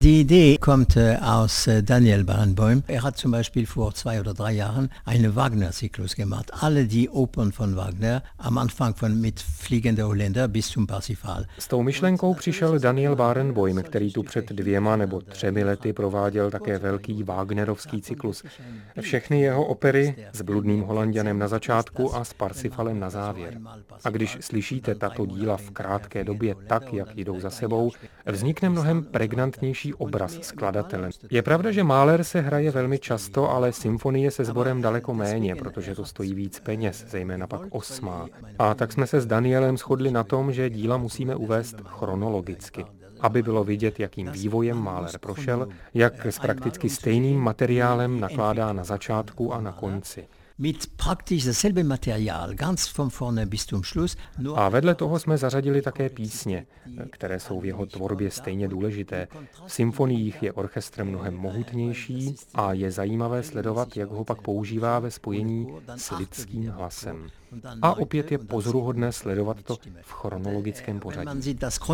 Die Idee kommt aus Daniel Barenboim. Er hat zum Beispiel vor 2 oder 3 Jahren einen Wagner-Zyklus gemacht. Alle die Opern von Wagner, am Anfang mit Fliegender Holländer bis zum Parsifal. S tou myšlenkou přišel Daniel Barenboim, který tu před 2 nebo 3 lety prováděl také velký Wagnerovský cyklus. Všechny jeho opery s Bludným Holanďanem na začátku a s Parsifalem na závěr. A když slyšíte tato díla v krátké době tak, jak jdou za sebou, vznikne mnohem pregnantnější obraz skladatele. Je pravda, že Mahler se hraje velmi často, ale symfonie se sborem daleko méně, protože to stojí víc peněz, zejména pak 8. A tak jsme se s Danielem shodli na tom, že díla musíme uvést chronologicky, aby bylo vidět, jakým vývojem Mahler prošel, jak s prakticky stejným materiálem nakládá na začátku a na konci. Mit praktisch dasselbe Material, ganz von vorne bis zum Schluss. A vedle toho jsme zařadili také písně, které jsou v jeho tvorbě stejně důležité. V symfoniích je orchestr mnohem mohutnější a je zajímavé sledovat, jak ho pak používá ve spojení s lidským hlasem. A opět je pozoruhodné sledovat to v chronologickém pořadí.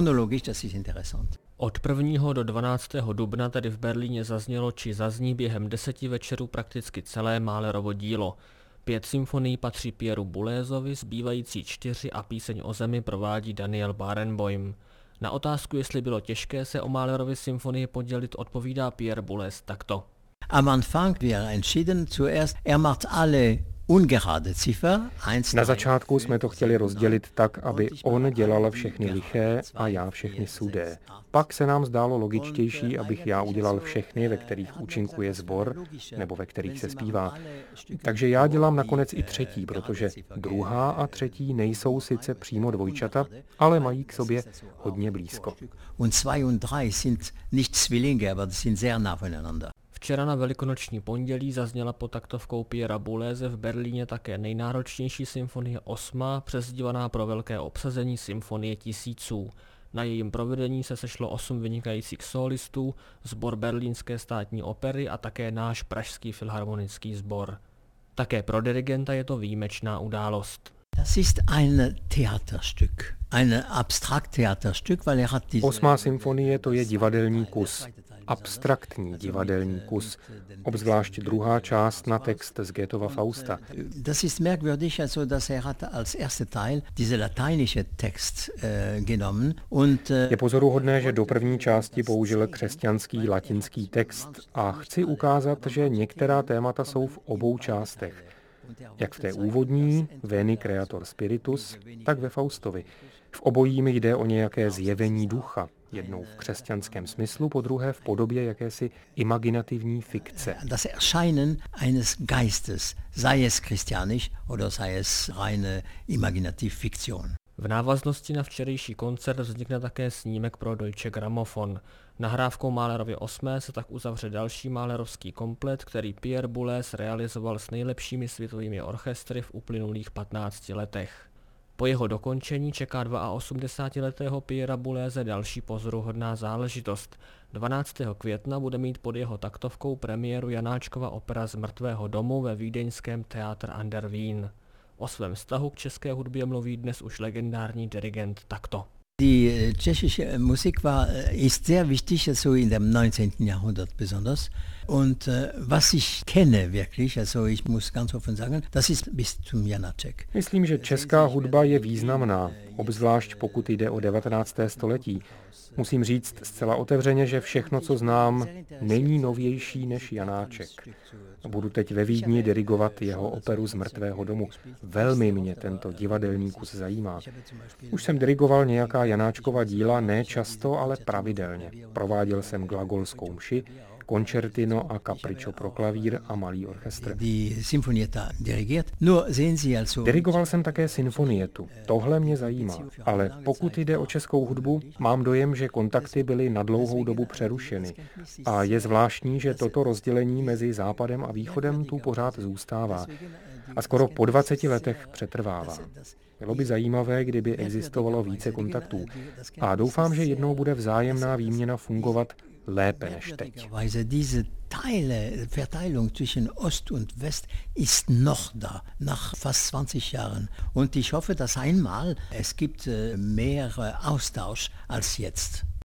Od 1. do 12. dubna tedy v Berlíně zaznělo či zazní během 10 večerů prakticky celé Mahlerovo dílo. 5 symfonií patří Pierru Boullézovi, zbývající 4 a Píseň o zemi provádí Daniel Barenboim. Na otázku, jestli bylo těžké se o Mahlerovy symfonii podělit, odpovídá Pierre Boulléz takto. Am Anfang wir entschieden zuerst, macht alle ungerade Ziffer. Na začátku jsme to chtěli rozdělit tak, aby on dělal všechny liché a já všechny sudé. Pak se nám zdálo logičtější, abych já udělal všechny, ve kterých účinkuje sbor nebo ve kterých se zpívá. Takže já dělám nakonec i třetí, protože druhá a třetí nejsou sice přímo dvojčata, ale mají k sobě hodně blízko. Und 2 und 3 sind nicht Zwillinge, aber sind sehr nah voneinander. Včera na velikonoční pondělí zazněla pod taktovkou Pierra Boulléze v Berlíně také nejnáročnější symfonie 8, přezdívaná pro velké obsazení Symfonie tisíců. Na jejím provedení se sešlo 8 vynikajících solistů, sbor Berlínské státní opery a také náš pražský filharmonický sbor. Také pro dirigenta je to výjimečná událost. Das ist ein Theaterstück, ein Abstrakttheaterstück, weil hat diese 8. symfonie to je divadelní kus, abstraktní divadelní kus, obzvlášť druhá část na text z Goethova Fausta. Das ist merkwürdig, also dass hat als erster Teil diese lateinische Text genommen und je pozoruhodné, že do první části použil křesťanský latinský text a chci ukázat, že některá témata jsou v obou částech. Jak v té úvodní, Veni Creator Spiritus, tak ve Faustovi. V obojím jde o nějaké zjevení ducha, jednou v křesťanském smyslu, po druhé v podobě jakési imaginativní fikce. Das Erscheinen eines Geistes, sei es christianisch oder sei es reine Imaginativfiktion. V návaznosti na včerejší koncert vznikne také snímek pro Deutsche Grammophon. Nahrávkou Mahlerovy 8. se tak uzavře další mahlerovský komplet, který Pierre Boulléz realizoval s nejlepšími světovými orchestry v uplynulých 15 letech. Po jeho dokončení čeká 82letého Pierra Boulléze další pozoruhodná záležitost. 12. května bude mít pod jeho taktovkou premiéru Janáčkova opera Z mrtvého domu ve vídeňském Theater an der Wien. O svém vztahu k české hudbě mluví dnes už legendární dirigent takto. Die tschechische Musik ist sehr wichtig, also in dem 19. Jahrhundert besonders. Und was ich kenne wirklich, also ich muss ganz offen sagen, das ist bis zum Janáček. Myslím, že česká hudba je významná, obzvlášť pokud jde o 19. století. Musím říct zcela otevřeně, že všechno, co znám, není novější než Janáček. Budu teď ve Vídni dirigovat jeho operu Z mrtvého domu. Velmi mě tento divadelní kus zajímá. Už jsem dirigoval nějaká Janáčkova díla, ne často, ale pravidelně. Prováděl jsem glagolskou mši, koncertino a capriccio pro klavír a malý orchestr. Dirigoval jsem také sinfonietu. Tohle mě zajímá. Ale pokud jde o českou hudbu, mám dojem, že kontakty byly na dlouhou dobu přerušeny. A je zvláštní, že toto rozdělení mezi západem a východem tu pořád zůstává. A skoro po 20 letech přetrvává. Bylo by zajímavé, kdyby existovalo více kontaktů. A doufám, že jednou bude vzájemná výměna fungovat lépe než teď. Diese Verteilung zwischen Ost und West ist noch da, nach fast 20 Jahren. Und ich hoffe, dass einmal es gibt mehr Austausch als jetzt.